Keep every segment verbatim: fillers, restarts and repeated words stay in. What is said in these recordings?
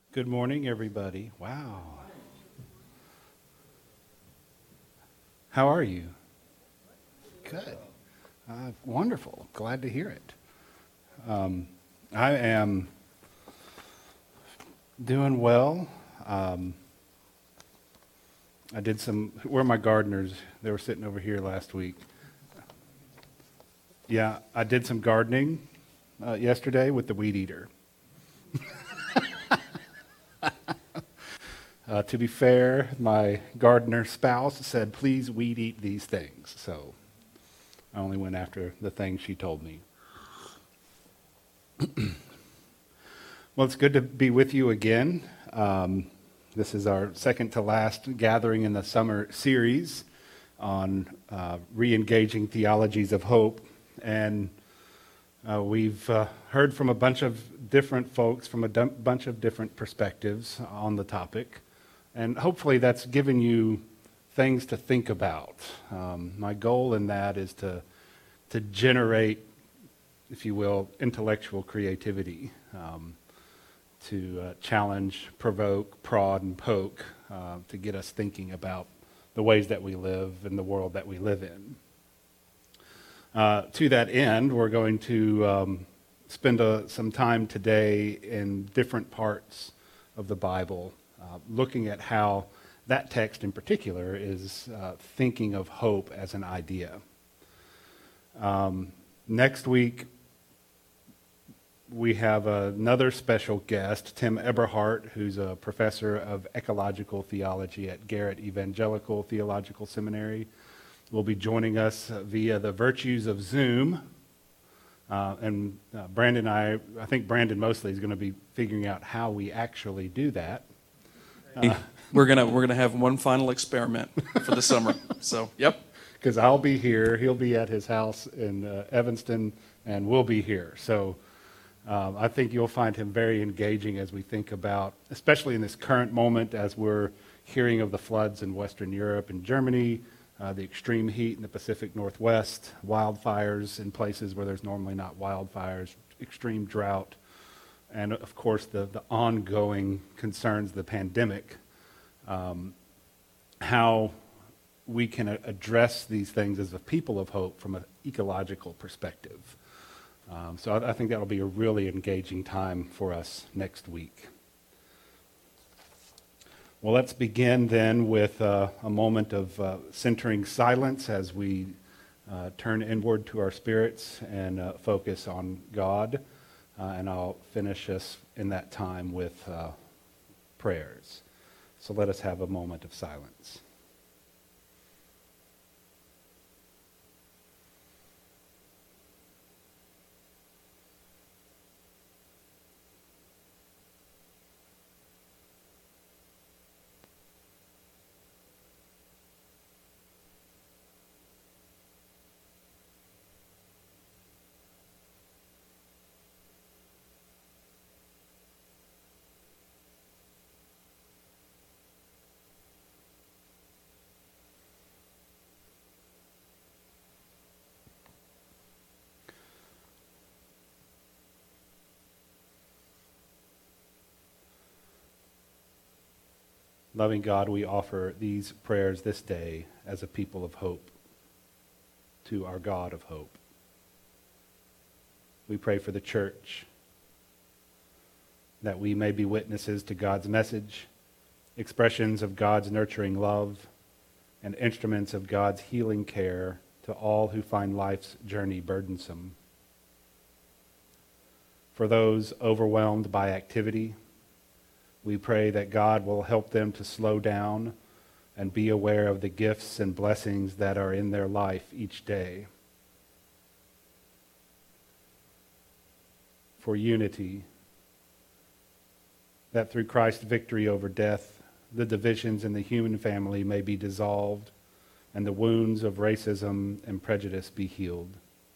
Good morning, everybody. Wow. How are you? Good. Uh, wonderful. Glad to hear it. Um, I am doing well. Um, I did some, where are my gardeners? They were sitting over here last week. Yeah, I did some gardening uh, yesterday with the weed eater. Uh, to be fair, my gardener spouse said, please weed eat these things. So I only went after the things she told me. Well, it's good to be with you again. Um, this is our second to last gathering in the summer series on uh, re-engaging theologies of hope. And uh, we've uh, heard from a bunch of different folks from a d- bunch of different perspectives on the topic. And hopefully that's given you things to think about. Um, my goal in that is to, to generate, if you will, intellectual creativity. Um, to uh, challenge, provoke, prod, and poke, uh, to get us thinking about the ways that we live and the world that we live in. Uh, to that end, we're going to um, spend uh, some time today in different parts of the Bible, uh, looking at how that text in particular is uh, thinking of hope as an idea. Um, next week, we have another special guest, Tim Eberhardt, who's a professor of ecological theology at Garrett Evangelical Theological Seminary, will be joining us via the virtues of Zoom. Uh, and uh, Brandon and I, I think Brandon mostly is going to be figuring out how we actually do that. Uh, we're gonna we're gonna have one final experiment for the summer. So, yep. Because I'll be here, he'll be at his house in uh, Evanston, and we'll be here. So. Um, I think you'll find him very engaging as we think about, especially in this current moment as we're hearing of the floods in Western Europe and Germany, uh, the extreme heat in the Pacific Northwest, wildfires in places where there's normally not wildfires, extreme drought, and of course the, the ongoing concerns of the pandemic, um, how we can a- address these things as a people of hope from an ecological perspective. Um, so I, I think that'll be a really engaging time for us next week. Well, let's begin then with uh, a moment of uh, centering silence as we uh, turn inward to our spirits and uh, focus on God. Uh, and I'll finish us in that time with uh, prayers. So let us have a moment of silence. Loving God, we offer these prayers this day as a people of hope to our God of hope. We pray for the church, that we may be witnesses to God's message, expressions of God's nurturing love, and instruments of God's healing care to all who find life's journey burdensome. For those overwhelmed by activity, we pray that God will help them to slow down and be aware of the gifts and blessings that are in their life each day. For unity, that through Christ's victory over death, the divisions in the human family may be dissolved and the wounds of racism and prejudice be healed.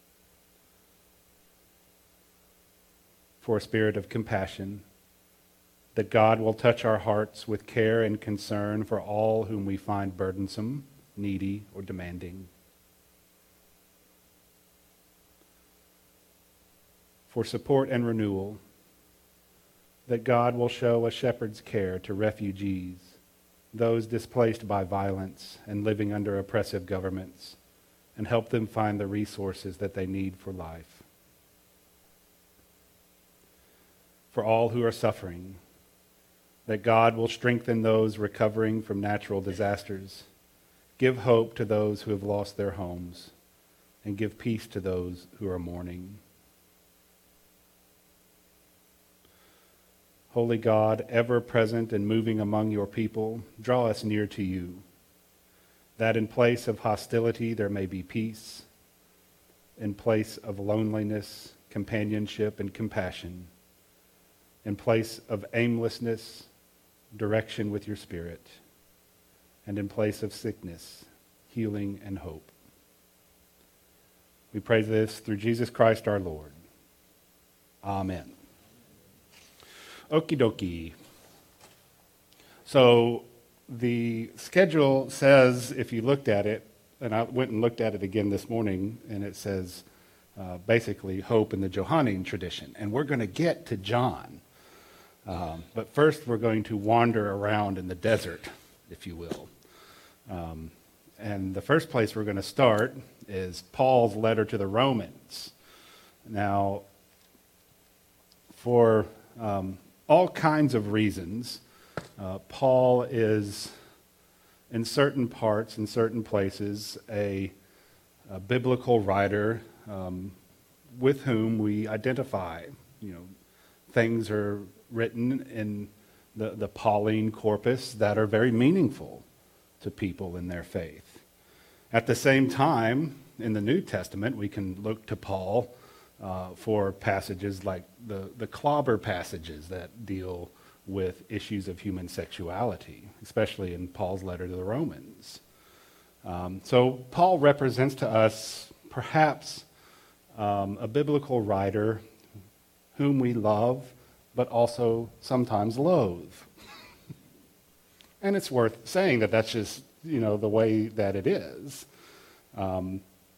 For a spirit of compassion, that God will touch our hearts with care and concern for all whom we find burdensome, needy, or demanding. For support and renewal, that God will show a shepherd's care to refugees, those displaced by violence and living under oppressive governments, and help them find the resources that they need for life. For all who are suffering, that God will strengthen those recovering from natural disasters, give hope to those who have lost their homes, and give peace to those who are mourning. Holy God, ever present and moving among your people, draw us near to you, that in place of hostility there may be peace, in place of loneliness, companionship, and compassion, in place of aimlessness, direction with your Spirit, and in place of sickness, healing and hope. We pray this through Jesus Christ our Lord. Amen. Okie dokie. So the schedule says, if you looked at it, and I went and looked at it again this morning, and it says uh, basically hope in the Johannine tradition. And we're going to get to John. Um, but first we're going to wander around in the desert, if you will. Um, and the first place we're going to start is Paul's letter to the Romans. Now, for um, all kinds of reasons, uh, Paul is, in certain parts, in certain places, a, a biblical writer um, with whom we identify. You know, things are written in the, the Pauline corpus that are very meaningful to people in their faith. At the same time, in the New Testament, we can look to Paul uh, for passages like the, the clobber passages that deal with issues of human sexuality, especially in Paul's letter to the Romans. Um, so Paul represents to us perhaps um, a biblical writer whom we love, but also sometimes loathe. And it's worth saying that that's just, you know, the way that it is. Um,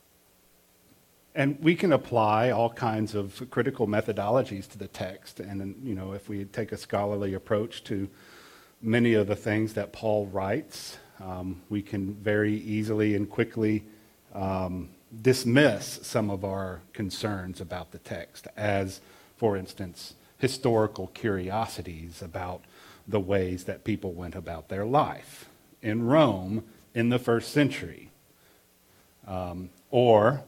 and we can apply all kinds of critical methodologies to the text. And, you know, if we take a scholarly approach to many of the things that Paul writes, um, we can very easily and quickly um, dismiss some of our concerns about the text as, for instance, historical curiosities about the ways that people went about their life in Rome in the first century. Um, or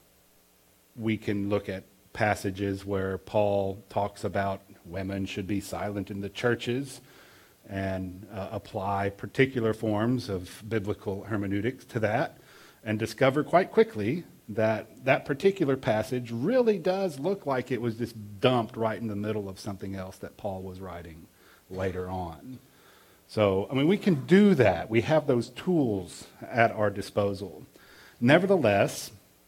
we can look at passages where Paul talks about women should be silent in the churches and uh, apply particular forms of biblical hermeneutics to that, and discover quite quickly that that particular passage really does look like it was just dumped right in the middle of something else that Paul was writing later on. So, I mean, we can do that. We have those tools at our disposal. Nevertheless,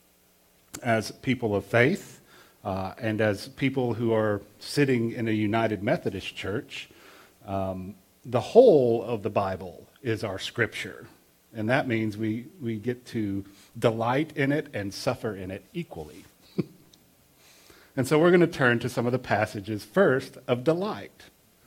as people of faith uh, and as people who are sitting in a United Methodist Church, um, the whole of the Bible is our scripture. And that means we, we get to delight in it and suffer in it equally. And so we're going to turn to some of the passages first of delight.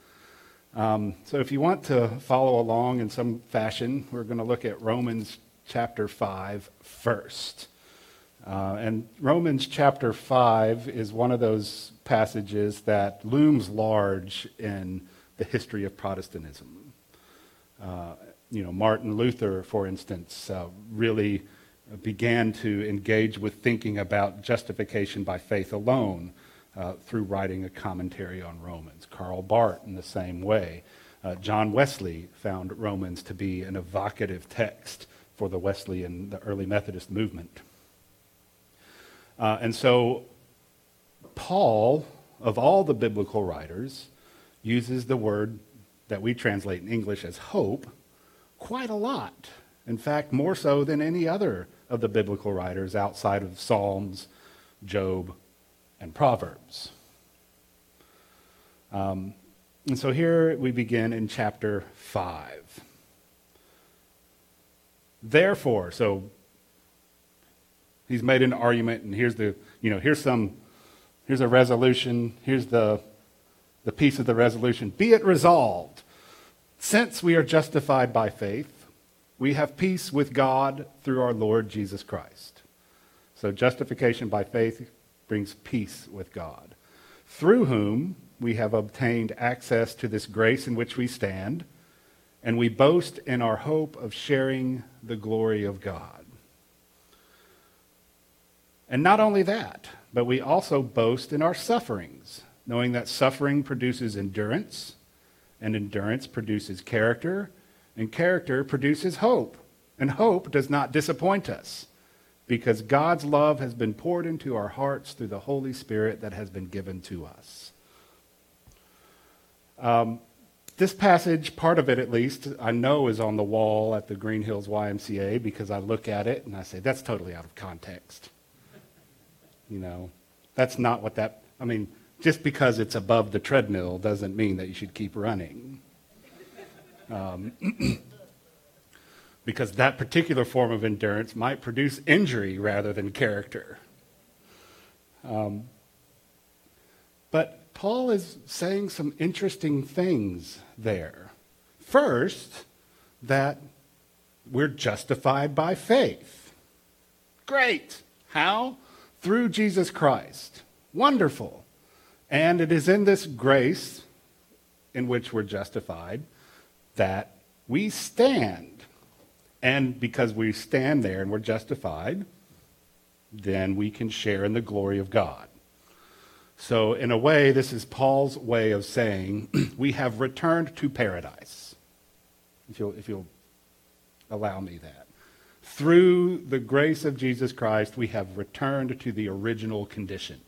Um, so if you want to follow along in some fashion, we're going to look at Romans chapter five first. Uh, and Romans chapter five is one of those passages that looms large in the history of Protestantism. Uh, you know, Martin Luther, for instance, uh, really began to engage with thinking about justification by faith alone uh, through writing a commentary on Romans. Karl Barth in the same way. Uh, John Wesley found Romans to be an evocative text for the Wesleyan, the early Methodist movement. Uh, and so Paul, of all the biblical writers, uses the word that we translate in English as hope quite a lot. In fact, more so than any other of the biblical writers outside of Psalms, Job, and Proverbs. Um, and so here we begin in chapter five. Therefore, so he's made an argument, and here's the, you know, here's some, here's a resolution, here's the, the piece of the resolution, be it resolved, since we are justified by faith, we have peace with God through our Lord Jesus Christ. So justification by faith brings peace with God, through whom we have obtained access to this grace in which we stand, and we boast in our hope of sharing the glory of God. And not only that, but we also boast in our sufferings, knowing that suffering produces endurance, and endurance produces character, and character produces hope. And hope does not disappoint us, because God's love has been poured into our hearts through the Holy Spirit that has been given to us. Um, this passage, part of it at least, I know is on the wall at the Green Hills Y M C A, because I look at it and I say, that's totally out of context. You know, that's not what that, I mean, just because it's above the treadmill doesn't mean that you should keep running. Um, because that particular form of endurance might produce injury rather than character. Um, but Paul is saying some interesting things there. First, that we're justified by faith. Great. How? Through Jesus Christ. Wonderful. And it is in this grace in which we're justified that we stand. And because we stand there and we're justified, then we can share in the glory of God. So in a way, this is Paul's way of saying we have returned to paradise, if you'll, if you'll allow me that. Through the grace of Jesus Christ, we have returned to the original condition.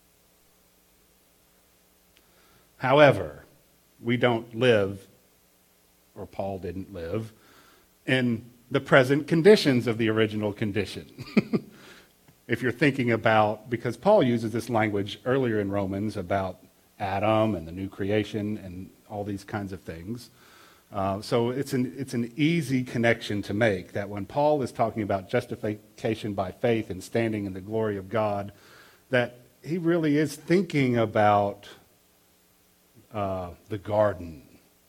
However, we don't live, or Paul didn't live, in the present conditions of the original condition. If you're thinking about, because Paul uses this language earlier in Romans about Adam and the new creation and all these kinds of things. Uh, so it's an, it's an easy connection to make, that when Paul is talking about justification by faith and standing in the glory of God, that he really is thinking about uh, the garden,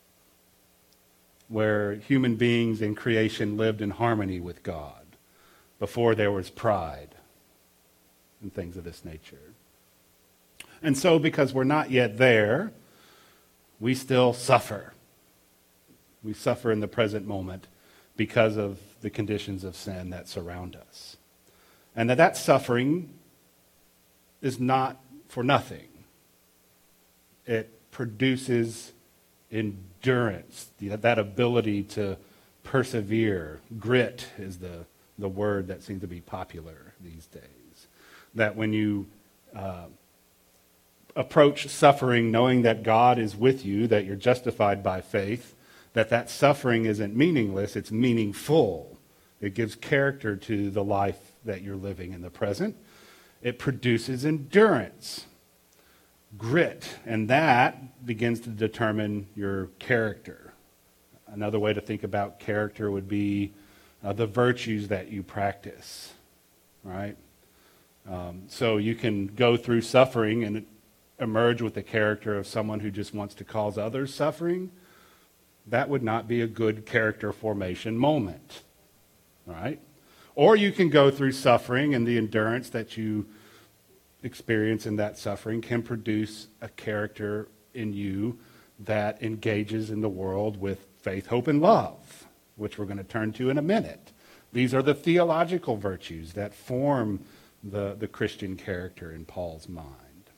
where human beings in creation lived in harmony with God before there was pride and things of this nature. And so because we're not yet there, we still suffer. We suffer in the present moment because of the conditions of sin that surround us. And that that suffering is not for nothing. It produces endurance, that ability to persevere. Grit is the, the word that seems to be popular these days. That when you uh, approach suffering knowing that God is with you, that you're justified by faith, that that suffering isn't meaningless, it's meaningful. It gives character to the life that you're living in the present. It produces endurance, grit, and that begins to determine your character. Another way to think about character would be uh, the virtues that you practice, right? Um, so you can go through suffering and emerge with the character of someone who just wants to cause others suffering. That would not be a good character formation moment, right? Or you can go through suffering, and the endurance that you experience in that suffering can produce a character in you that engages in the world with faith, hope, and love, which we're going to turn to in a minute. These are the theological virtues that form the, the Christian character in Paul's mind.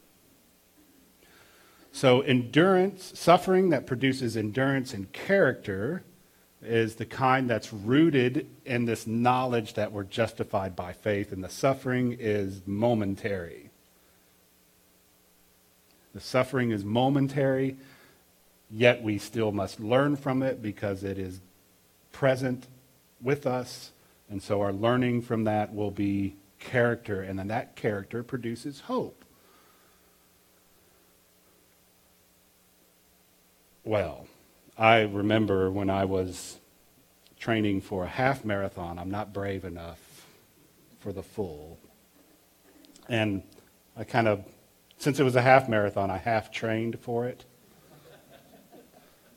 So endurance, suffering that produces endurance and character is the kind that's rooted in this knowledge that we're justified by faith, and the suffering is momentary. The suffering is momentary, yet we still must learn from it because it is present with us, and so our learning from that will be character, and then that character produces hope. Well, I remember when I was training for a half marathon, I'm not brave enough for the full. And I kind of, since it was a half marathon, I half trained for it.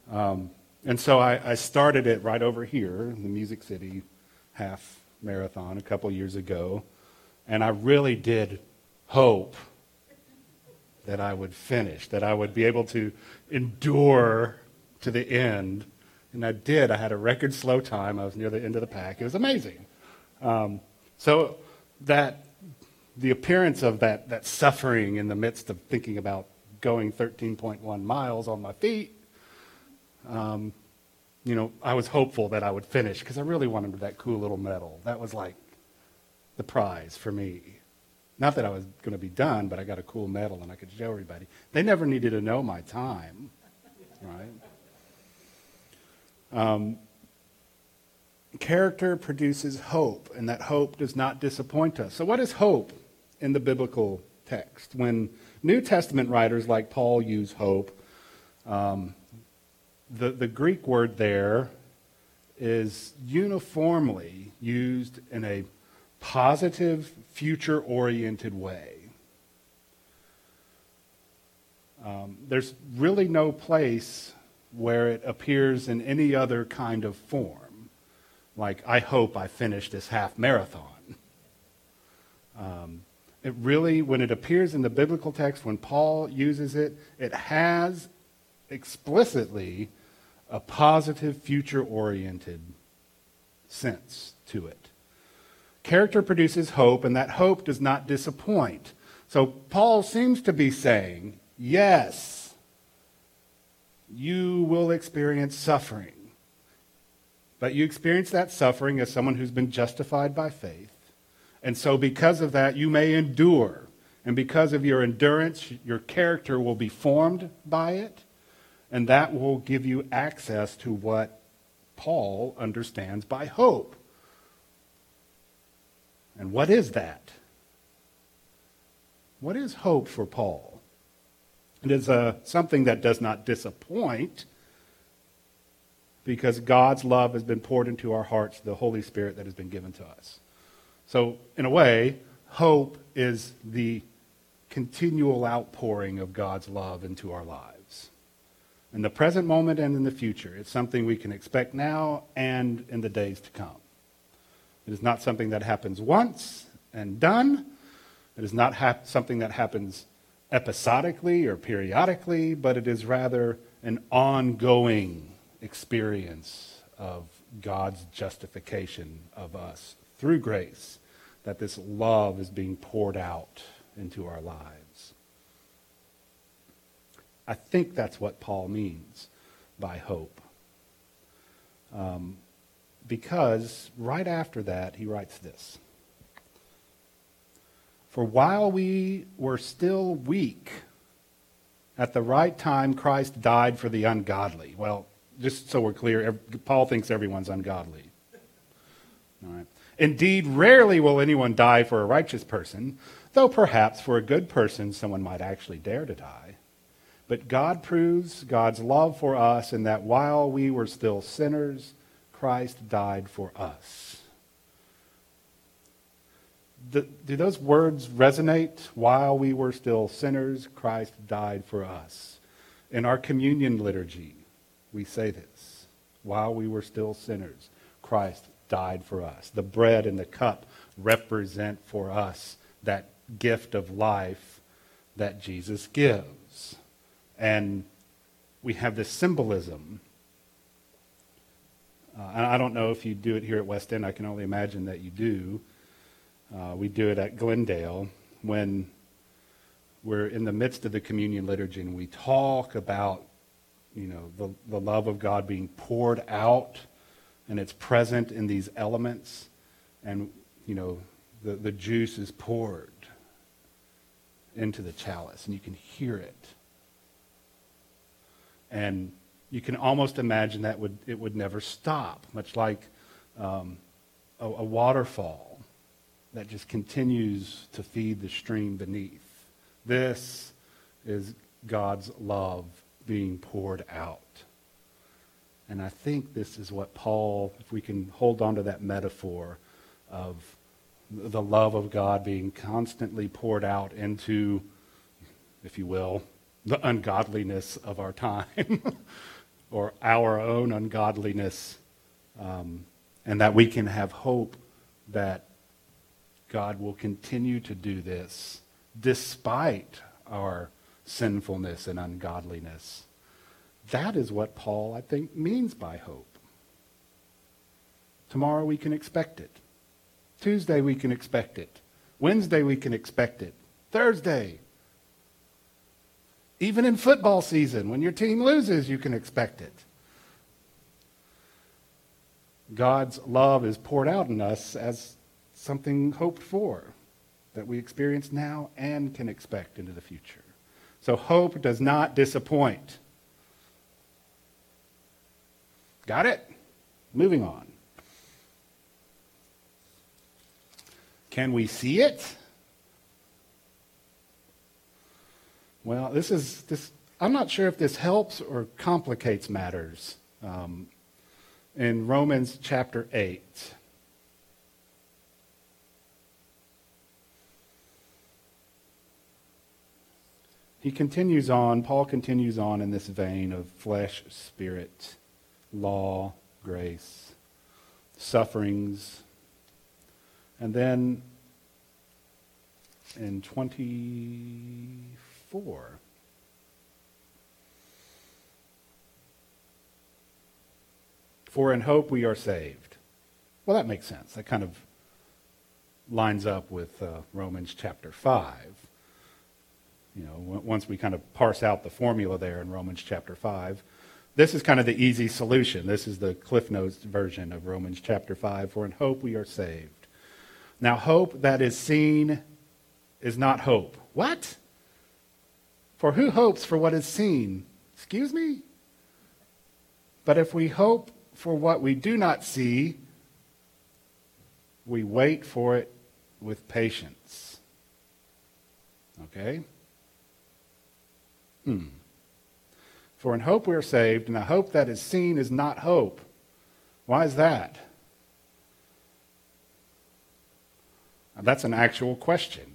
Um, and so I, I started it right over here, the Music City half marathon a couple years ago, and I really did hope that I would finish, that I would be able to endure to the end. And I did. I had a record slow time. I was near the end of the pack. It was amazing. Um, so that the appearance of that, that suffering in the midst of thinking about going thirteen point one miles on my feet, um, you know, I was hopeful that I would finish because I really wanted that cool little medal. That was like the prize for me. Not that I was going to be done, but I got a cool medal and I could show everybody. They never needed to know my time, right? Um, character produces hope, and that hope does not disappoint us. So what is hope in the biblical text? When New Testament writers like Paul use hope, um, the, the Greek word there is uniformly used in a positive, future-oriented way. Um, there's really no place where it appears in any other kind of form. Like, I hope I finish this half marathon. Um, it really, when it appears in the biblical text, when Paul uses it, it has explicitly a positive, future-oriented sense to it. Character produces hope, and that hope does not disappoint. So Paul seems to be saying, yes, you will experience suffering. But you experience that suffering as someone who's been justified by faith. And so because of that, you may endure. And because of your endurance, your character will be formed by it. And that will give you access to what Paul understands by hope. And what is that? What is hope for Paul? It is uh, something that does not disappoint, because God's love has been poured into our hearts, the Holy Spirit that has been given to us. So, in a way, hope is the continual outpouring of God's love into our lives. In the present moment and in the future. It's something we can expect now and in the days to come. It is not something that happens once and done. It is not hap- something that happens episodically or periodically, but it is rather an ongoing experience of God's justification of us through grace, that this love is being poured out into our lives. I think that's what Paul means by hope. Um, because right after that, he writes this. For while we were still weak, at the right time Christ died for the ungodly. Well, just so we're clear, Paul thinks everyone's ungodly. All right. Indeed, rarely will anyone die for a righteous person, though perhaps for a good person someone might actually dare to die. But God proves God's love for us in that while we were still sinners, Christ died for us. Do, do those words resonate? While we were still sinners, Christ died for us. In our communion liturgy, we say this. While we were still sinners, Christ died for us. The bread and the cup represent for us that gift of life that Jesus gives. And we have this symbolism. Uh, and I don't know if you do it here at West End. I can only imagine that you do. Uh, we do it at Glendale when we're in the midst of the communion liturgy and we talk about, you know, the, the love of God being poured out, and it's present in these elements, and, you know, the, the juice is poured into the chalice, and you can hear it. And you can almost imagine that would it would never stop, much like um, a, a waterfall that just continues to feed the stream beneath. This is God's love being poured out. And I think this is what Paul, if we can hold on to that metaphor of the love of God being constantly poured out into, if you will, the ungodliness of our time. or our own ungodliness, um, and that we can have hope that God will continue to do this despite our sinfulness and ungodliness. That is what Paul, I think, means by hope. Tomorrow we can expect it. Tuesday we can expect it. Wednesday we can expect it. Thursday. Even in football season, when your team loses, you can expect it. God's love is poured out in us as something hoped for, that we experience now and can expect into the future. So hope does not disappoint. Got it? Moving on. Can we see it? Well, this is this. I'm not sure if this helps or complicates matters. Um, in Romans chapter eight. He continues on, Paul continues on in this vein of flesh, spirit, law, grace, sufferings. And then in twenty-four, for in hope we are saved. Well, that makes sense. That kind of lines up with uh, Romans chapter five. You know, w- once we kind of parse out the formula there in Romans chapter five, this is kind of the easy solution. This is the Cliff Notes version of Romans chapter five. For in hope we are saved. Now, hope that is seen is not hope. What? For who hopes for what is seen? Excuse me? But if we hope for what we do not see, we wait for it with patience. Okay? Hmm. For in hope we are saved, and the hope that is seen is not hope. Why is that? That's an actual question.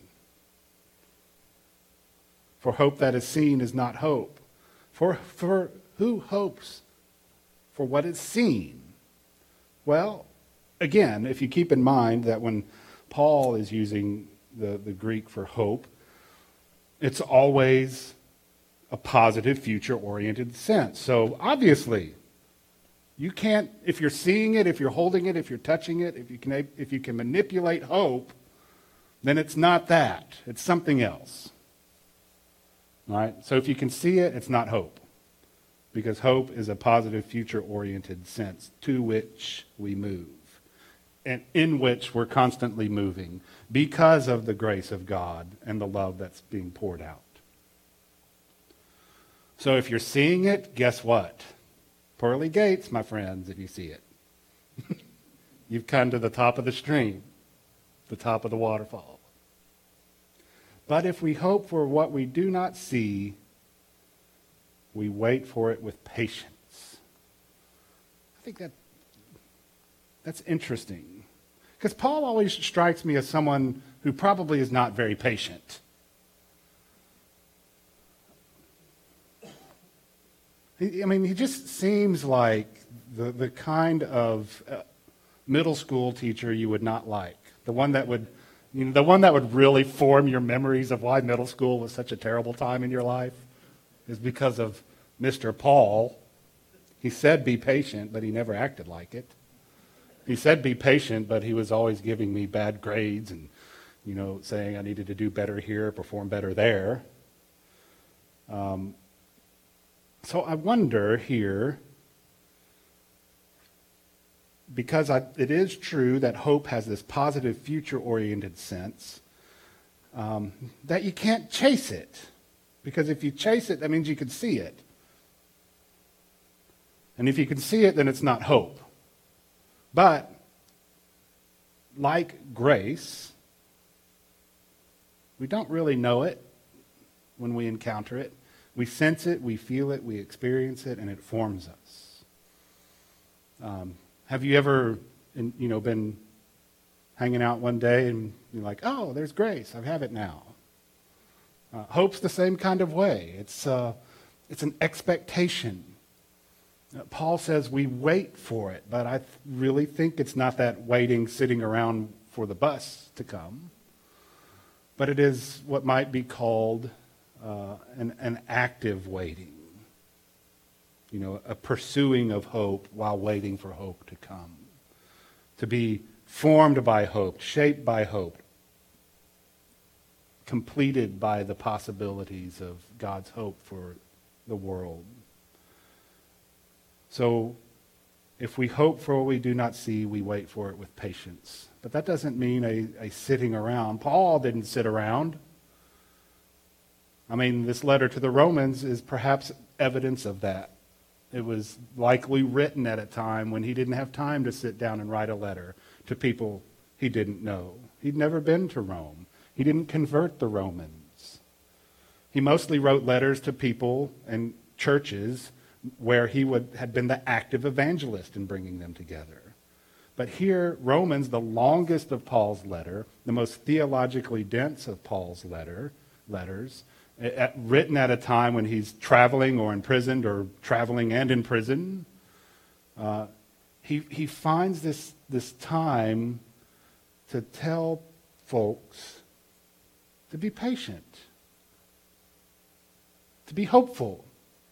For hope that is seen is not hope. For, for who hopes for what is seen? Well, again, if you keep in mind that when Paul is using the, the Greek for hope, it's always a positive, future-oriented sense. So obviously, you can't, if you're seeing it, if you're holding it, if you're touching it, if you can, if you can manipulate hope, then it's not that. It's something else. All right? So if you can see it, it's not hope. Because hope is a positive, future-oriented sense to which we move. And in which we're constantly moving because of the grace of God and the love that's being poured out. So if you're seeing it, guess what? Pearly gates, my friends, if you see it. You've come to the top of the stream, the top of the waterfall. But if we hope for what we do not see, we wait for it with patience. I think that that's interesting. Because Paul always strikes me as someone who probably is not very patient. He, I mean, he just seems like the, the kind of uh, middle school teacher you would not like. The one that would, you know, the one that would really form your memories of why middle school was such a terrible time in your life is because of Mister Paul. He said be patient, but he never acted like it. He said be patient, but he was always giving me bad grades and, you know, saying I needed to do better here, perform better there. Um, so I wonder here, because I, it is true that hope has this positive, future-oriented sense, um, that you can't chase it. Because if you chase it, that means you can see it. And if you can see it, then it's not hope. But, like grace, we don't really know it when we encounter it. We sense it, we feel it, we experience it, and it forms us. Um, have you ever, you know, been hanging out one day and you're like, oh, there's grace, I have it now. Uh, hope's the same kind of way. It's, uh, it's an expectation. Uh, Paul says we wait for it, but I th- really think it's not that waiting, sitting around for the bus to come, but it is what might be called uh, an, an active waiting. You know, a pursuing of hope while waiting for hope to come. To be formed by hope, shaped by hope, completed by the possibilities of God's hope for the world. So, if we hope for what we do not see, we wait for it with patience. But that doesn't mean a, a sitting around. Paul didn't sit around. I mean, this letter to the Romans is perhaps evidence of that. It was likely written at a time when he didn't have time to sit down and write a letter to people he didn't know. He'd never been to Rome. He didn't convert the Romans. He mostly wrote letters to people and churches where he would, had been the active evangelist in bringing them together. But here, Romans, the longest of Paul's letter, the most theologically dense of Paul's letter, letters, at, written at a time when he's traveling or imprisoned or traveling and in prison, uh, he, he finds this, this time to tell folks to be patient, to be hopeful,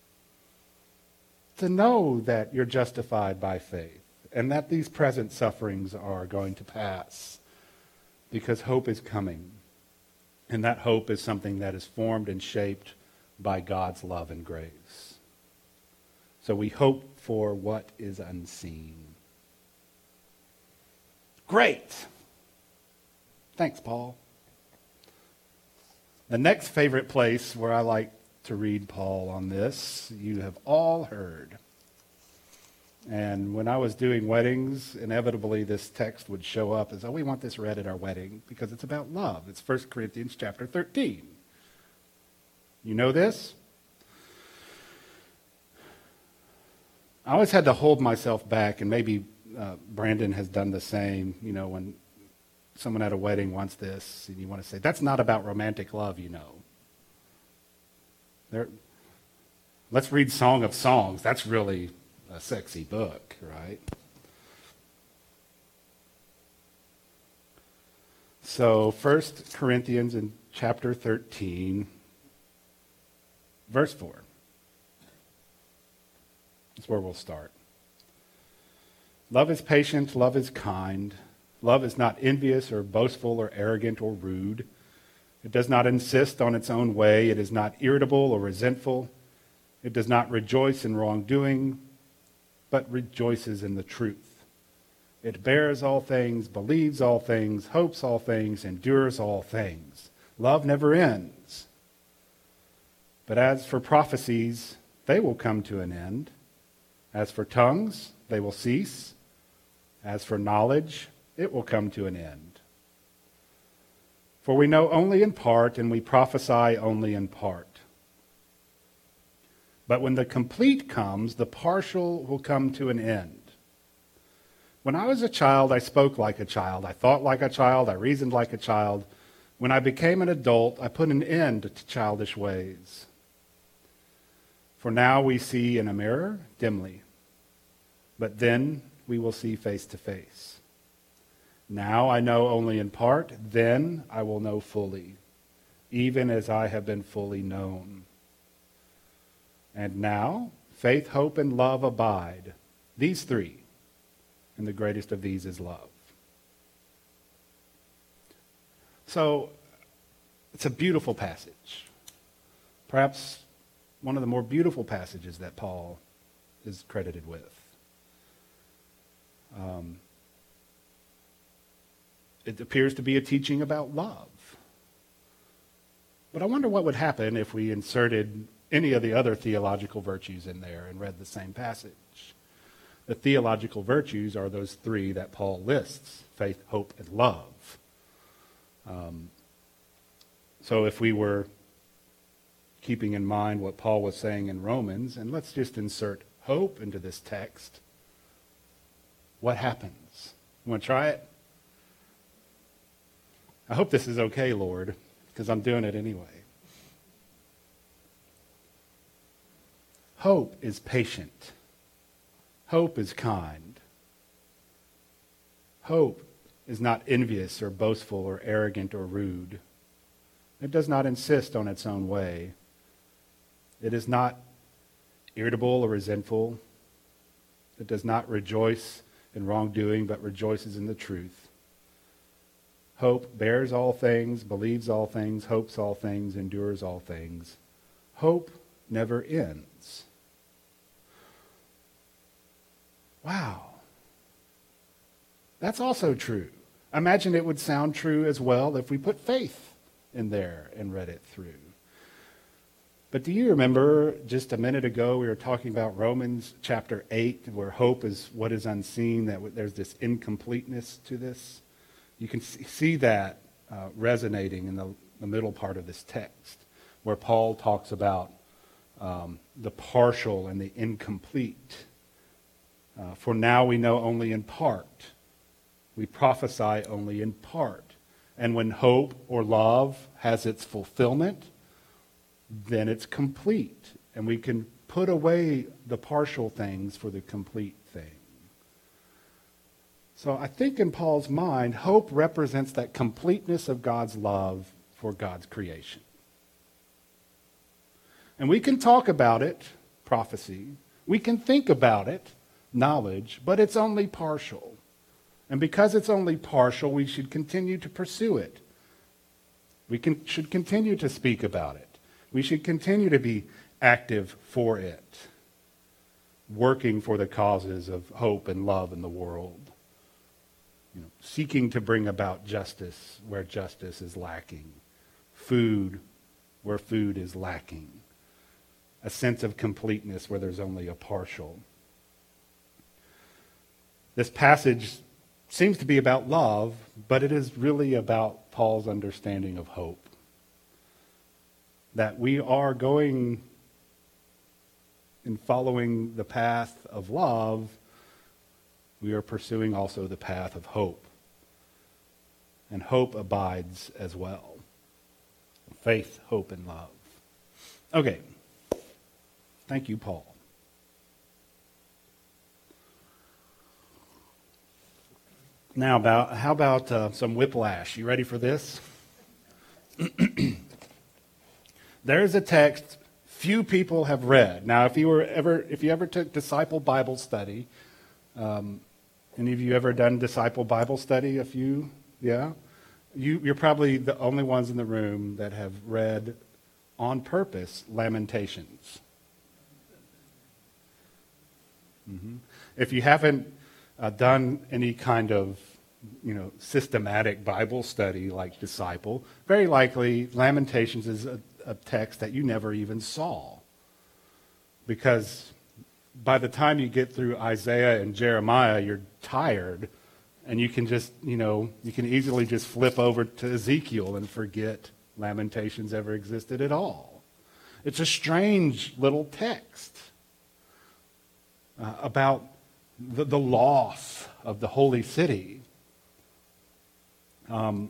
to know that you're justified by faith and that these present sufferings are going to pass because hope is coming. And that hope is something that is formed and shaped by God's love and grace. So we hope for what is unseen. Great. Thanks, Paul. The next favorite place where I like to read Paul on this, you have all heard. And when I was doing weddings, inevitably this text would show up as, oh, we want this read at our wedding because it's about love. It's First Corinthians chapter thirteen. You know this? I always had to hold myself back, and maybe uh, Brandon has done the same, you know, when someone at a wedding wants this, and you want to say, that's not about romantic love, you know. There, let's read Song of Songs. That's really a sexy book, right? So, First Corinthians in chapter thirteen, verse four. That's where we'll start. Love is patient, love is kind. Love is not envious or boastful or arrogant or rude. It does not insist on its own way. It is not irritable or resentful. It does not rejoice in wrongdoing, but rejoices in the truth. It bears all things, believes all things, hopes all things, endures all things. Love never ends. But as for prophecies, they will come to an end. As for tongues, they will cease. As for knowledge, it will come to an end. For we know only in part, and we prophesy only in part. But when the complete comes, the partial will come to an end. When I was a child, I spoke like a child. I thought like a child. I reasoned like a child. When I became an adult, I put an end to childish ways. For now we see in a mirror dimly, but then we will see face to face. Now I know only in part, then I will know fully, even as I have been fully known. And now, faith, hope, and love abide, these three, and the greatest of these is love. So, it's a beautiful passage. Perhaps one of the more beautiful passages that Paul is credited with. Um, it appears to be a teaching about love. But I wonder what would happen if we inserted any of the other theological virtues in there and read the same passage. The theological virtues are those three that Paul lists: faith, hope, and love. Um, so if we were keeping in mind what Paul was saying in Romans, and let's just insert hope into this text, what happens? You want to try it? I hope this is okay, Lord, because I'm doing it anyway. Hope is patient. Hope is kind. Hope is not envious or boastful or arrogant or rude. It does not insist on its own way. It is not irritable or resentful. It does not rejoice in wrongdoing, but rejoices in the truth. Hope bears all things, believes all things, hopes all things, endures all things. Hope never ends. Wow. That's also true. Imagine it would sound true as well if we put faith in there and read it through. But do you remember just a minute ago we were talking about Romans chapter eight, where hope is what is unseen, that there's this incompleteness to this? You can see that uh, resonating in the, the middle part of this text, where Paul talks about um, the partial and the incomplete. Uh, For now we know only in part. We prophesy only in part. And when hope or love has its fulfillment, then it's complete. And we can put away the partial things for the complete thing. So I think in Paul's mind, hope represents that completeness of God's love for God's creation. And we can talk about it, prophecy. We can think about it, knowledge, but it's only partial. And because it's only partial, we should continue to pursue it. We can, should continue to speak about it. We should continue to be active for it, working for the causes of hope and love in the world, you know, seeking to bring about justice where justice is lacking, food where food is lacking, a sense of completeness where there's only a partial. This passage seems to be about love, but it is really about Paul's understanding of hope. That we are going in following the path of love, we are pursuing also the path of hope. And hope abides as well. Faith, hope, and love. Okay. Thank you, Paul. Now, about how about uh, some whiplash? You ready for this? There's a text few people have read. Now, if you were ever, if you ever took disciple Bible study, um, any of you ever done disciple Bible study? A few, yeah. You, you're probably the only ones in the room that have read on purpose Lamentations. Mm-hmm. If you haven't uh, done any kind of, you know, systematic Bible study like disciple, very likely Lamentations is a, a text that you never even saw. Because by the time you get through Isaiah and Jeremiah, you're tired, and you can just, you know, you can easily just flip over to Ezekiel and forget Lamentations ever existed at all. It's a strange little text uh, about the, the loss of the holy city. Um,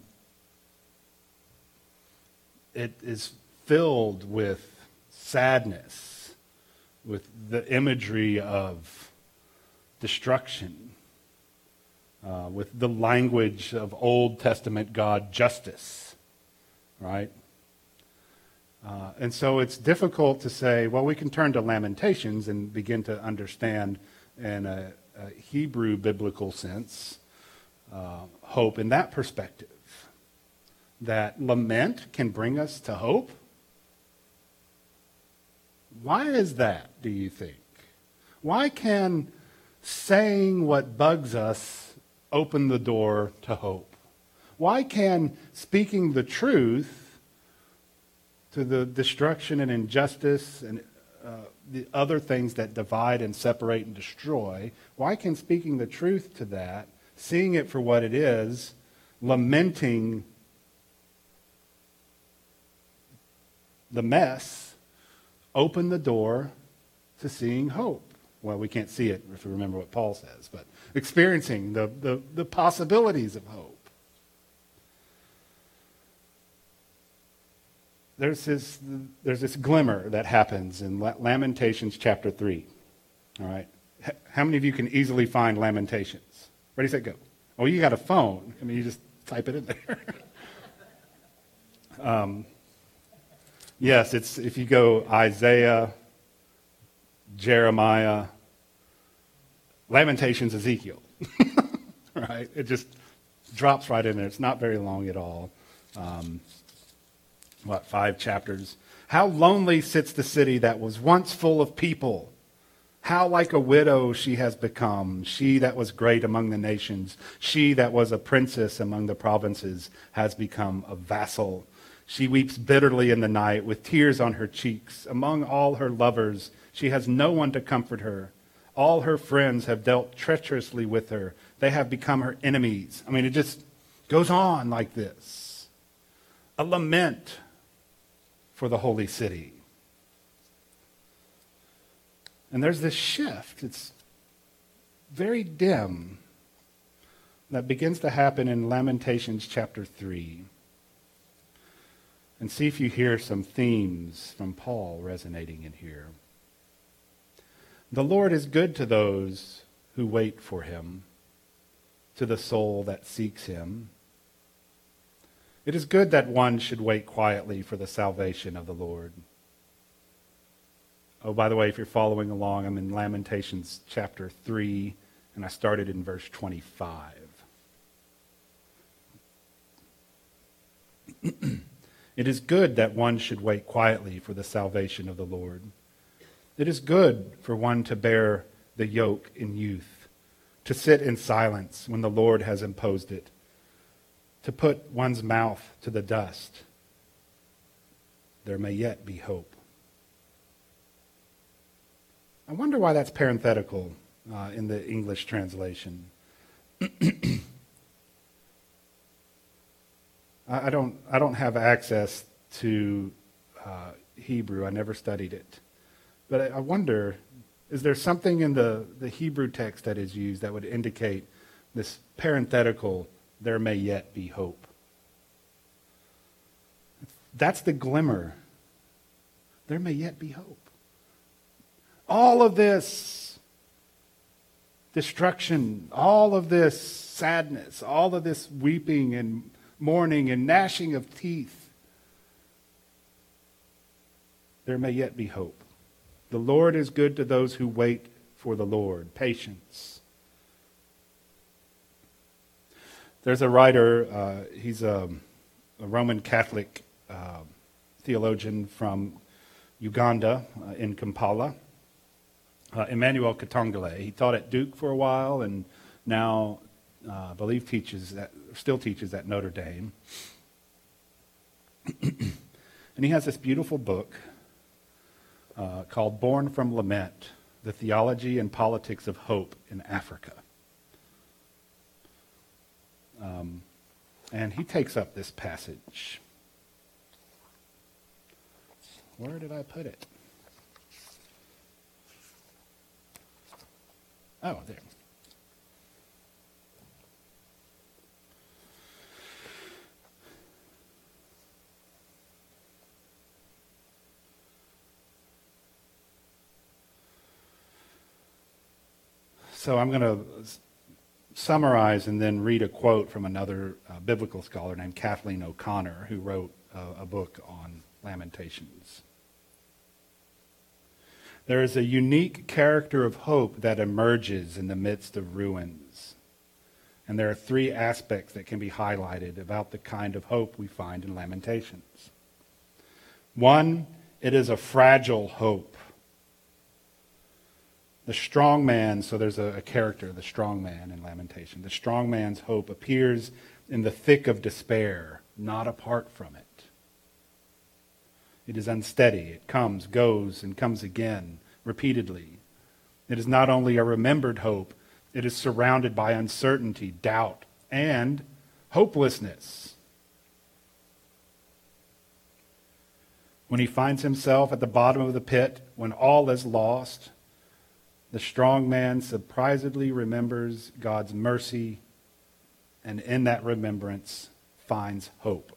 it is filled with sadness, with the imagery of destruction, uh, with the language of Old Testament God justice, right? Uh, and so it's difficult to say, well, we can turn to Lamentations and begin to understand in a, a Hebrew biblical sense uh, hope in that perspective. That lament can bring us to hope. Why is that, do you think? Why can saying what bugs us open the door to hope? Why can speaking the truth to the destruction and injustice and uh, the other things that divide and separate and destroy, why can speaking the truth to that, seeing it for what it is, lamenting the mess, open the door to seeing hope? Well, we can't see it if we remember what Paul says, but experiencing the, the, the possibilities of hope. There's this, there's this glimmer that happens in Lamentations chapter three. All right? H- How many of you can easily find Lamentations? Ready, set, go. Oh, you got a phone. I mean, you just type it in there. um, yes, it's if you go Isaiah, Jeremiah, Lamentations, Ezekiel. Right? It just drops right in there. It's not very long at all. Um, what, five chapters? How lonely sits the city that was once full of people. How like a widow she has become, she that was great among the nations, she that was a princess among the provinces has become a vassal. She weeps bitterly in the night with tears on her cheeks. Among all her lovers, she has no one to comfort her. All her friends have dealt treacherously with her. They have become her enemies. I mean, it just goes on like this. A lament for the holy city. And there's this shift. It's very dim that begins to happen in Lamentations chapter three. And see if you hear some themes from Paul resonating in here. The Lord is good to those who wait for him, to the soul that seeks him. It is good that one should wait quietly for the salvation of the Lord. Oh, by the way, if you're following along, I'm in Lamentations chapter three, and I started in verse twenty-five. It is good that one should wait quietly for the salvation of the Lord. It is good for one to bear the yoke in youth, to sit in silence when the Lord has imposed it, to put one's mouth to the dust. There may yet be hope. I wonder why that's parenthetical uh, in the English translation. I, I don't. I don't have access to uh, Hebrew. I never studied it, but I, I wonder: is there something in the the Hebrew text that is used that would indicate this parenthetical? There may yet be hope. That's the glimmer. There may yet be hope. All of this destruction, all of this sadness, all of this weeping and mourning and gnashing of teeth, there may yet be hope. The Lord is good to those who wait for the Lord. Patience. There's a writer, uh, he's a, a Roman Catholic uh, theologian from Uganda uh, in Kampala. Uh, Emmanuel Katongole. He taught at Duke for a while and now, uh, I believe, teaches at, still teaches at Notre Dame. And he has this beautiful book uh, called Born from Lament, The Theology and Politics of Hope in Africa. Um, and he takes up this passage. Where did I put it? Oh, there. So I'm going to summarize and then read a quote from another uh, biblical scholar named Kathleen O'Connor, who wrote uh, a book on Lamentations. There is a unique character of hope that emerges in the midst of ruins. And there are three aspects that can be highlighted about the kind of hope we find in Lamentations. One, it is a fragile hope. The strong man, so there's a, a character, the strong man in Lamentation. The strong man's hope appears in the thick of despair, not apart from it. It is unsteady. It comes, goes, and comes again, repeatedly. It is not only a remembered hope, it is surrounded by uncertainty, doubt, and hopelessness. When he finds himself at the bottom of the pit, when all is lost, the strong man surprisedly remembers God's mercy, and in that remembrance finds hope.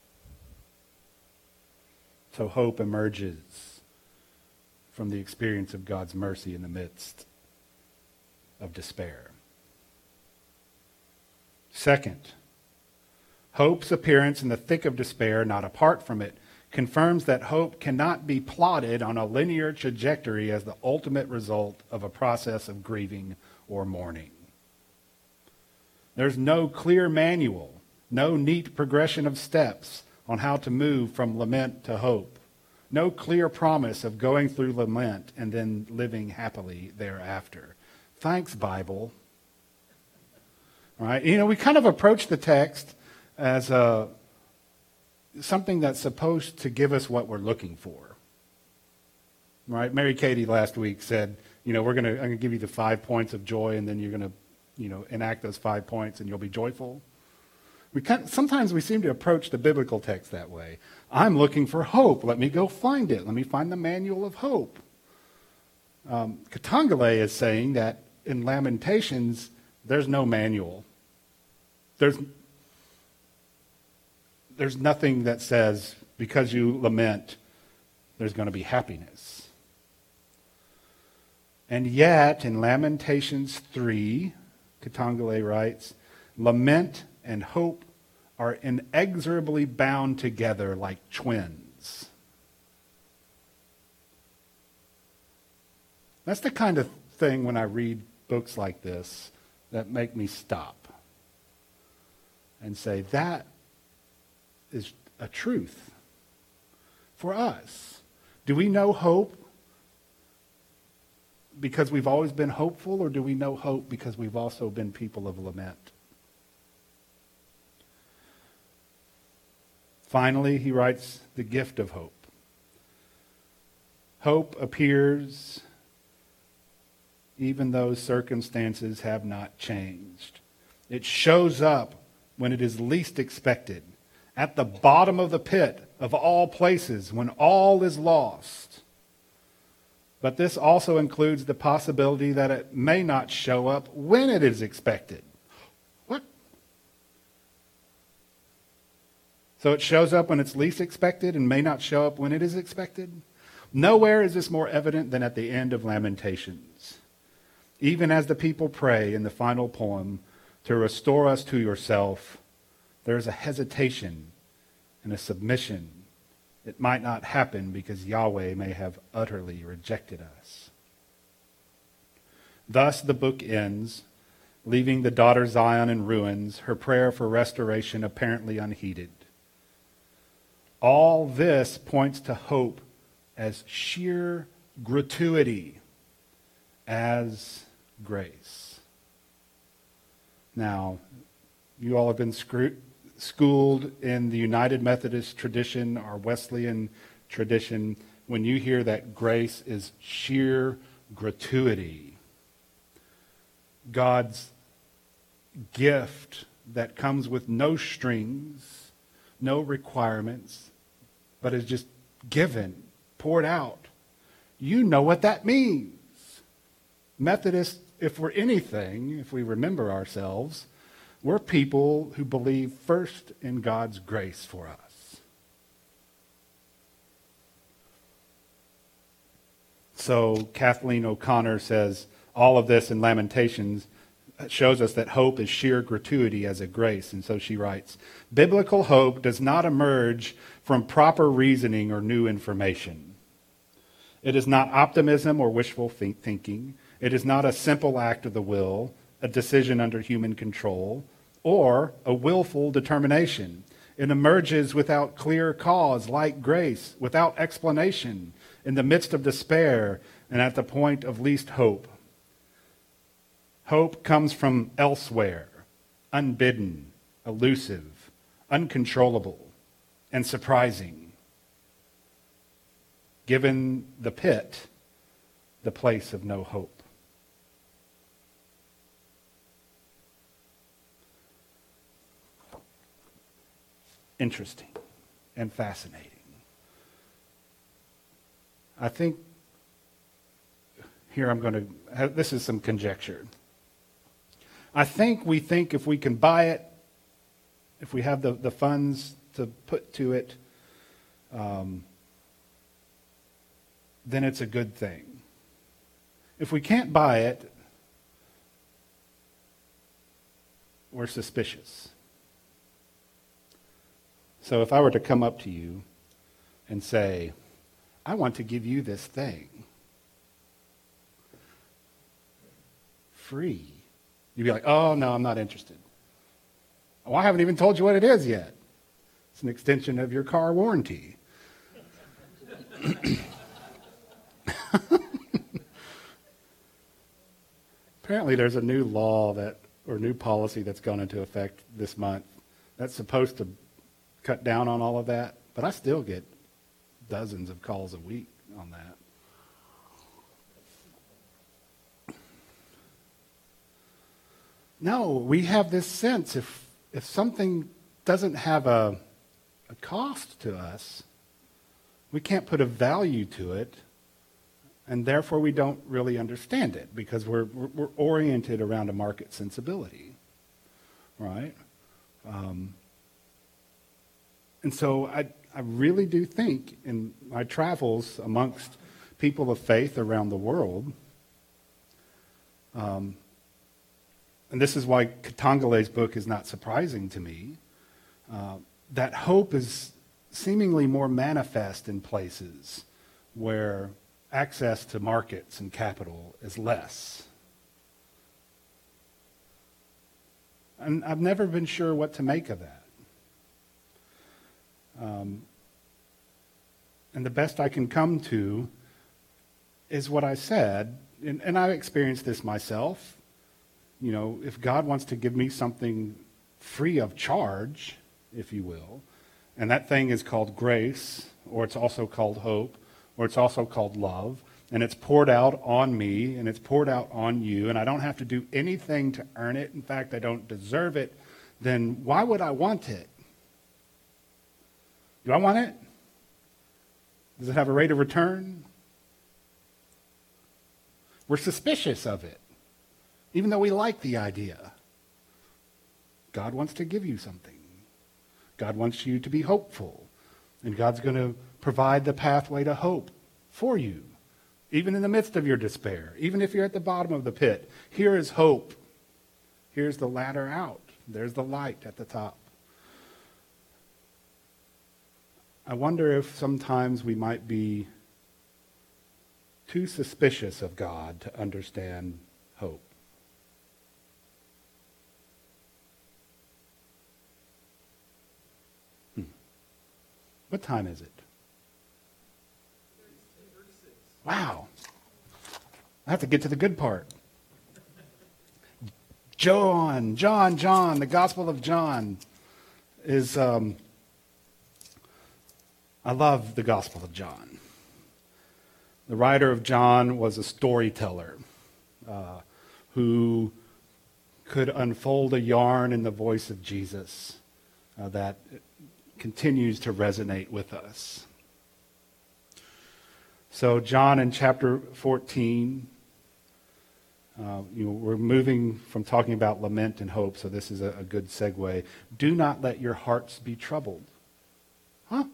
So hope emerges from the experience of God's mercy in the midst of despair. Second, hope's appearance in the thick of despair, not apart from it, confirms that hope cannot be plotted on a linear trajectory as the ultimate result of a process of grieving or mourning. There's no clear manual, no neat progression of steps on how to move from lament to hope, no clear promise of going through lament and then living happily thereafter. Thanks, Bible. All right? You know, we kind of approach the text as a something that's supposed to give us what we're looking for. Right? Mary Katie last week said, you know, we're going to, I'm going to give you the five points of joy, and then you're going to, you know, enact those five points and you'll be joyful. We can, sometimes we seem to approach the biblical text that way. I'm looking for hope. Let me go find it. Let me find the manual of hope. Um, Katangale is saying that in Lamentations, there's no manual. There's There's nothing that says, because you lament, there's going to be happiness. And yet, in Lamentations three, Katangale writes, lament and hope are inexorably bound together like twins. That's the kind of thing when I read books like this that make me stop and say, that is a truth for us. Do we know hope because we've always been hopeful, or do we know hope because we've also been people of lament? Finally, he writes the gift of hope. Hope appears even though circumstances have not changed. It shows up when it is least expected, at the bottom of the pit of all places, when all is lost. But this also includes the possibility that it may not show up when it is expected. What? So it shows up when it's least expected and may not show up when it is expected? Nowhere is this more evident than at the end of Lamentations. Even as the people pray in the final poem, to restore us to yourself, there is a hesitation and a submission. It might not happen because Yahweh may have utterly rejected us. Thus the book ends, leaving the daughter Zion in ruins, her prayer for restoration apparently unheeded. All this points to hope as sheer gratuity, as grace. Now, you all have been screwed schooled in the United Methodist tradition, our Wesleyan tradition. When you hear that grace is sheer gratuity, God's gift that comes with no strings, no requirements, but is just given, poured out. You know what that means. Methodists, if we're anything, if we remember ourselves, we're people who believe first in God's grace for us. So Kathleen O'Connor says, all of this in Lamentations shows us that hope is sheer gratuity as a grace. And so she writes, biblical hope does not emerge from proper reasoning or new information. It is not optimism or wishful think- thinking. It is not a simple act of the will, a decision under human control, or a willful determination. It emerges without clear cause, like grace, without explanation, in the midst of despair and at the point of least hope. Hope comes from elsewhere, unbidden, elusive, uncontrollable, and surprising. Given the pit, the place of no hope. Interesting and fascinating. I think here I'm going to have, this is some conjecture. I think we think if we can buy it, if we have the, the funds to put to it, um, then it's a good thing. If we can't buy it, we're suspicious. So if I were to come up to you and say, I want to give you this thing, free, you'd be like, oh, no, I'm not interested. Oh, I haven't even told you what it is yet. It's an extension of your car warranty. Apparently there's a new law that, or new policy that's gone into effect this month that's supposed to cut down on all of that, but I still get dozens of calls a week on that. No, we have this sense if if something doesn't have a, a cost to us, we can't put a value to it, and therefore we don't really understand it because we're we're, we're oriented around a market sensibility, right? Um, and so I I really do think in my travels amongst people of faith around the world, um, and this is why Katangale's book is not surprising to me, uh, that hope is seemingly more manifest in places where access to markets and capital is less. And I've never been sure what to make of that. Um, and the best I can come to is what I said, and, and I've experienced this myself. You know, if God wants to give me something free of charge, if you will, and that thing is called grace, or it's also called hope, or it's also called love, and it's poured out on me, and it's poured out on you, and I don't have to do anything to earn it. In fact, I don't deserve it. Then why would I want it? Do I want it? Does it have a rate of return? We're suspicious of it, even though we like the idea. God wants to give you something. God wants you to be hopeful, and God's going to provide the pathway to hope for you, even in the midst of your despair, even if you're at the bottom of the pit. Here is hope. Here's the ladder out. There's the light at the top. I wonder if sometimes we might be too suspicious of God to understand hope. Hmm. What time is it? Wow. I have to get to the good part. John, John, John, the Gospel of John is, um, I love the Gospel of John. The writer of John was a storyteller uh, who could unfold a yarn in the voice of Jesus uh, that continues to resonate with us. So John in chapter fourteen, uh, you know, we're moving from talking about lament and hope, so this is a, a good segue. Do not let your hearts be troubled. Huh?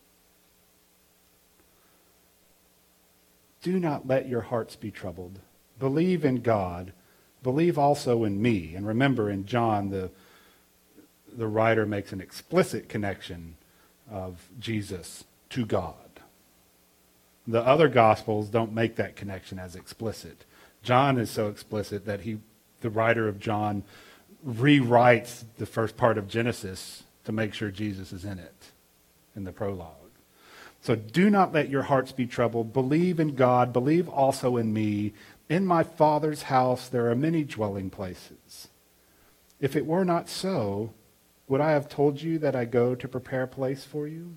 Do not let your hearts be troubled. Believe in God. Believe also in me. And remember, in John, the, the writer makes an explicit connection of Jesus to God. The other Gospels don't make that connection as explicit. John is so explicit that he, the writer of John rewrites the first part of Genesis to make sure Jesus is in it, in the prologue. So do not let your hearts be troubled. Believe in God. Believe also in me. In my Father's house there are many dwelling places. If it were not so, would I have told you that I go to prepare a place for you?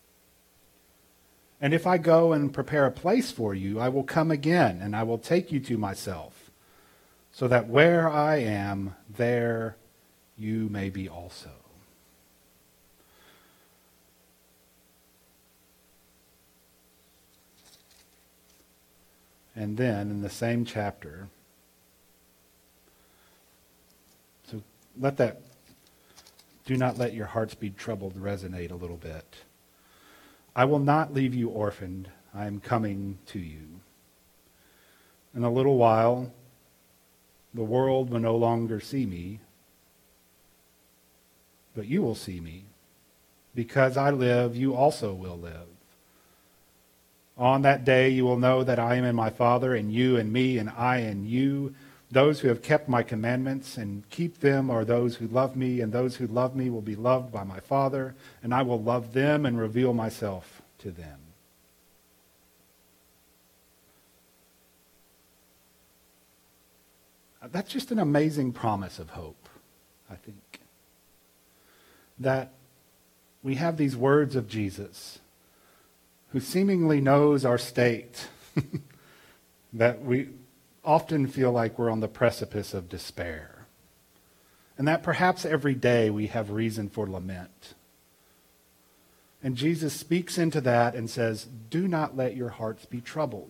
And if I go and prepare a place for you, I will come again, and I will take you to myself, so that where I am, there you may be also. And then in the same chapter, so let that, do not let your hearts be troubled, resonate a little bit. I will not leave you orphaned. I am coming to you. In a little while, the world will no longer see me, but you will see me. Because I live, you also will live. On that day you will know that I am in my Father, and you in me, and I in you. Those who have kept my commandments and keep them are those who love me, and those who love me will be loved by my Father, and I will love them and reveal myself to them. That's just an amazing promise of hope, I think. That we have these words of Jesus, who seemingly knows our state, that we often feel like we're on the precipice of despair, and that perhaps every day we have reason for lament. And Jesus speaks into that and says, do not let your hearts be troubled.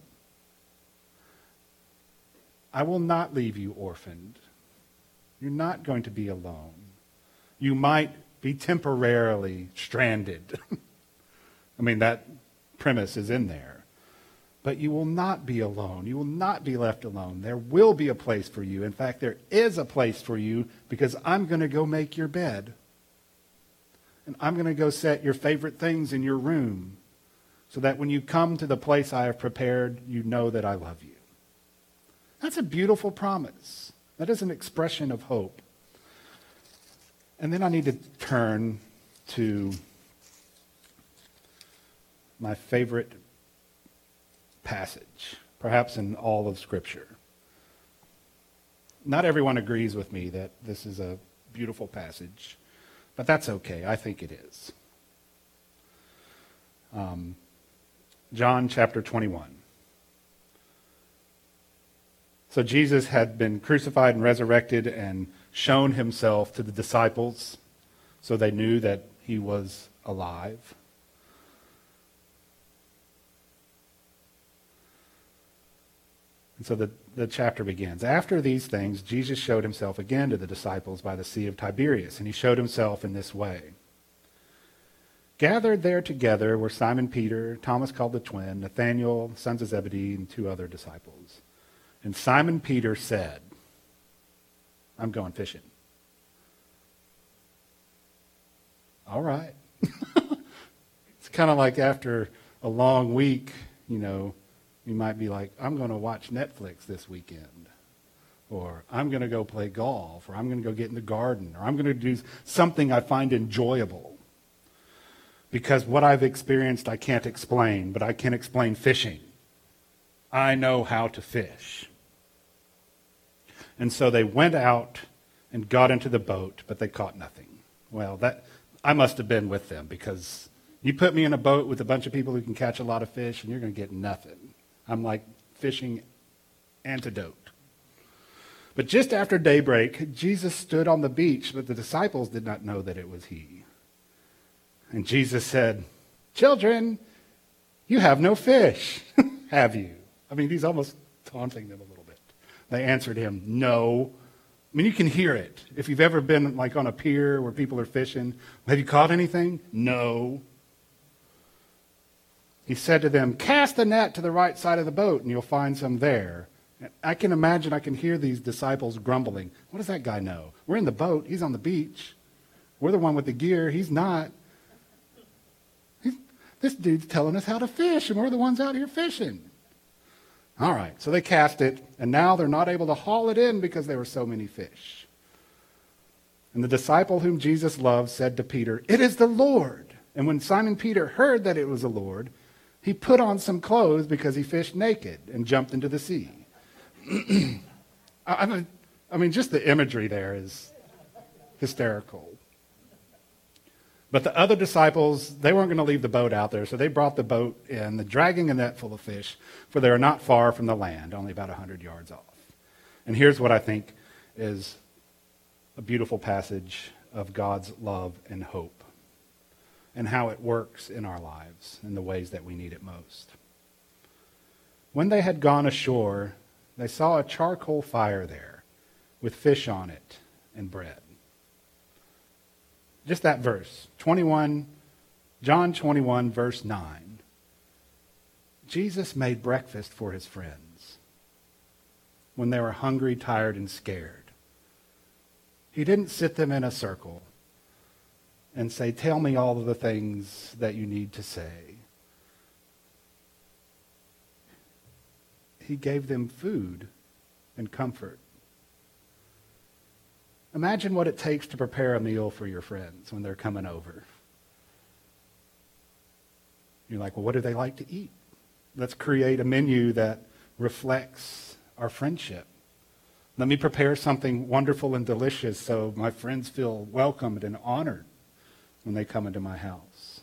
I will not leave you orphaned. You're not going to be alone. You might be temporarily stranded. I mean, that premise is in there. But you will not be alone. You will not be left alone. There will be a place for you. In fact, there is a place for you, because I'm going to go make your bed. And I'm going to go set your favorite things in your room, so that when you come to the place I have prepared, you know that I love you. That's a beautiful promise. That is an expression of hope. And then I need to turn to my favorite passage, perhaps in all of Scripture. Not everyone agrees with me that this is a beautiful passage, but that's okay. I think it is. Um, John chapter twenty-one. So Jesus had been crucified and resurrected and shown himself to the disciples, so they knew that he was alive. And so the, the chapter begins. After these things, Jesus showed himself again to the disciples by the Sea of Tiberias, and he showed himself in this way. Gathered there together were Simon Peter, Thomas called the twin, Nathanael, sons of Zebedee, and two other disciples. And Simon Peter said, I'm going fishing. All right. It's kind of like after a long week, you know, you might be like, I'm going to watch Netflix this weekend. Or I'm going to go play golf. Or I'm going to go get in the garden. Or I'm going to do something I find enjoyable. Because what I've experienced I can't explain, but I can explain fishing. I know how to fish. And so they went out and got into the boat, but they caught nothing. Well, that I must have been with them, because you put me in a boat with a bunch of people who can catch a lot of fish, and you're going to get nothing. I'm like fishing antidote. But just after daybreak, Jesus stood on the beach, but the disciples did not know that it was he. And Jesus said, children, you have no fish, have you? I mean, he's almost taunting them a little bit. They answered him, no. I mean, you can hear it. If you've ever been like on a pier where people are fishing, have you caught anything? No. He said to them, cast the net to the right side of the boat and you'll find some there. I can imagine, I can hear these disciples grumbling. What does that guy know? We're in the boat. He's on the beach. We're the one with the gear. He's not. He's, this dude's telling us how to fish, and we're the ones out here fishing. All right, so they cast it, and now they're not able to haul it in because there were so many fish. And the disciple whom Jesus loved said to Peter, it is the Lord. And when Simon Peter heard that it was the Lord, he put on some clothes because he fished naked and jumped into the sea. I mean, I mean, just the imagery there is hysterical. But the other disciples, they weren't going to leave the boat out there, so they brought the boat in, dragging a net full of fish, for they are not far from the land, only about one hundred yards off. And here's what I think is a beautiful passage of God's love and hope, and how it works in our lives in the ways that we need it most. When they had gone ashore, they saw a charcoal fire there with fish on it and bread. Just that verse, twenty-one, John twenty-one, verse nine. Jesus made breakfast for his friends when they were hungry, tired, and scared. He didn't sit them in a circle. and say, tell me all of the things that you need to say. He gave them food and comfort. Imagine what it takes to prepare a meal for your friends when they're coming over. You're like, well, what do they like to eat? Let's create a menu that reflects our friendship. Let me prepare something wonderful and delicious so my friends feel welcomed and honored when they come into my house.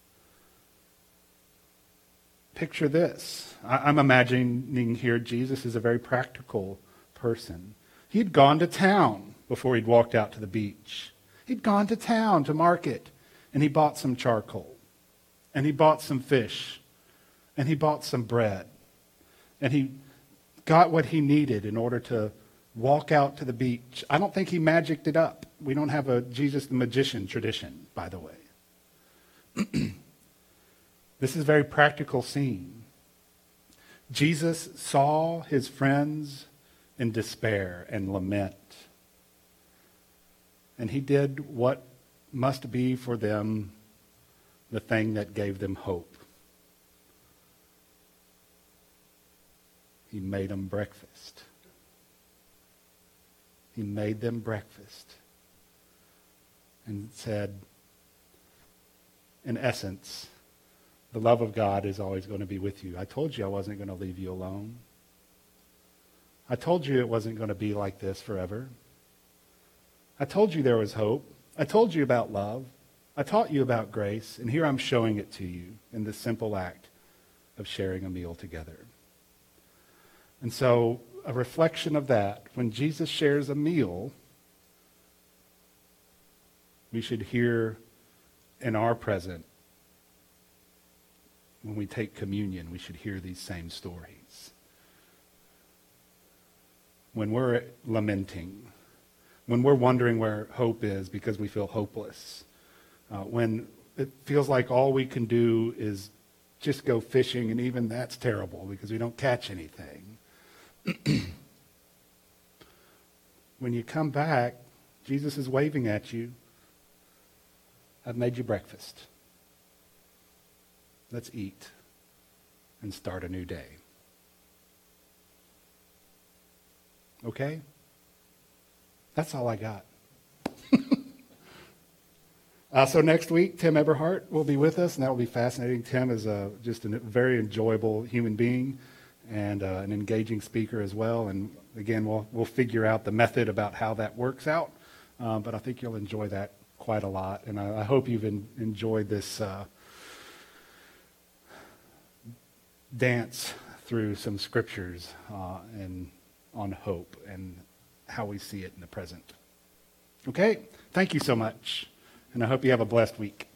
Picture this. I'm imagining here Jesus is a very practical person. He'd gone to town before he'd walked out to the beach. He'd gone to town to market, and he bought some charcoal, and he bought some fish, and he bought some bread, and he got what he needed in order to walk out to the beach. I don't think he magicked it up. We don't have a Jesus the magician tradition, by the way. This is a very practical scene. Jesus saw his friends in despair and lament. And he did what must be for them the thing that gave them hope. He made them breakfast. He made them breakfast and said, in essence, the love of God is always going to be with you. I told you I wasn't going to leave you alone. I told you it wasn't going to be like this forever. I told you there was hope. I told you about love. I taught you about grace, and here I'm showing it to you in this simple act of sharing a meal together. And so, a reflection of that, when Jesus shares a meal, we should hear in our present, when we take communion, we should hear these same stories. When we're lamenting, when we're wondering where hope is because we feel hopeless, uh, when it feels like all we can do is just go fishing, and even that's terrible because we don't catch anything. When you come back, Jesus is waving at you. I've made you breakfast. Let's eat and start a new day. Okay? That's all I got. uh, so next week, Tim Eberhardt will be with us, and that will be fascinating. Tim is a, just a very enjoyable human being and uh, an engaging speaker as well. And again, we'll we'll figure out the method about how that works out. Um, but I think you'll enjoy that quite a lot. And I, I hope you've en- enjoyed this uh, dance through some scriptures uh, and on hope and how we see it in the present. Okay? Thank you so much. And I hope you have a blessed week.